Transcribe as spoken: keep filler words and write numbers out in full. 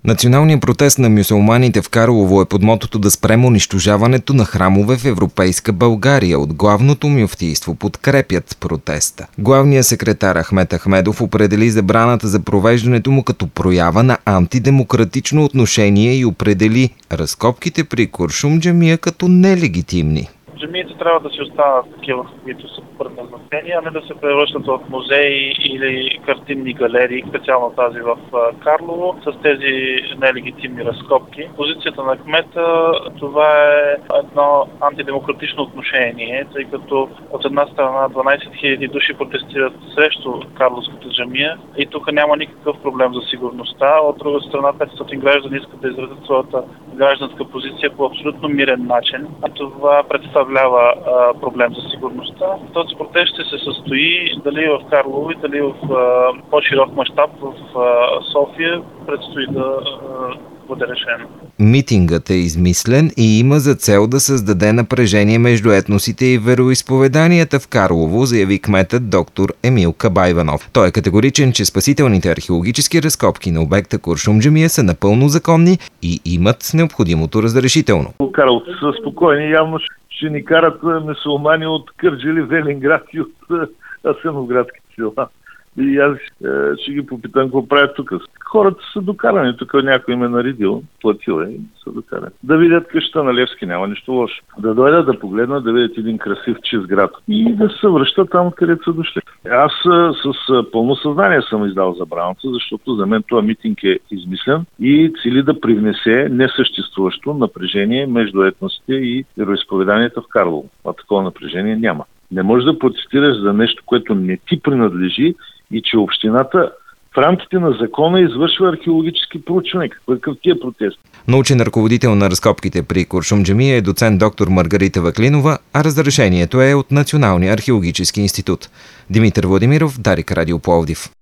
Националният протест на мюсюлманите в Карлово е под мотото да спрем унищожаването на храмове в европейска България. От главното мюфтийство подкрепят протеста. Главният секретар Ахмед Ахмедов определи забраната за провеждането му като проява на антидемократично отношение и определи разкопките при Куршум джамия като нелегитимни. Джамиите трябва да си останат такива, които са предназначени, а не да се превръщат в музеи или картинни галерии, специално тази в Карлово, с тези нелегитимни разкопки. Позицията на кмета, това е едно антидемократично отношение, тъй като от една страна дванадесет хиляди души протестират срещу Карловската джамия и тук няма никакъв проблем за сигурността. От друга страна петстотин граждани искат да изразят своята гражданска позиция по абсолютно мирен начин. А това представлява а, проблем за сигурността. Този протест ще се състои дали в Карлово и дали в а, по-широк мащаб в а, София предстои да а, бъде решено. Митингът е измислен и има за цел да създаде напрежение между етносите и вероизповеданията в Карлово, заяви кметът доктор Емил Кабайванов. Той е категоричен, че спасителните археологически разкопки на обекта Куршум джамия са напълно законни и имат необходимото разрешително. Карловци са спокойни, явно ще ни карат мюсюлмани от Кърджали, Велинград и от асеновградските села. И аз е, ще ги попитам какво правят тук. Хората са докарани. Тук някой им е наредил, платил е и са докарани. Да видят къщата на Левски, няма нищо лошо. Да дойдат, да погледнат, да видят един красив чист град и да се връщат там, където са дошли. Аз с, с пълно съзнание съм издал забраната, защото за мен този митинг е измислен и цели да привнесе несъществуващо напрежение между етносите и вероизповеданията в Карлово. А такова напрежение няма. Не можеш да протестираш за нещо, което не ти принадлежи и че общината в рамките на закона извършва археологически проучвания. Какъв ти е протест? Научен ръководител на разкопките при Куршум джамия е доцент доктор Маргарита Ваклинова, а разрешението е от Националния археологически институт. Димитър Владимиров, Дарик Радио Пловдив.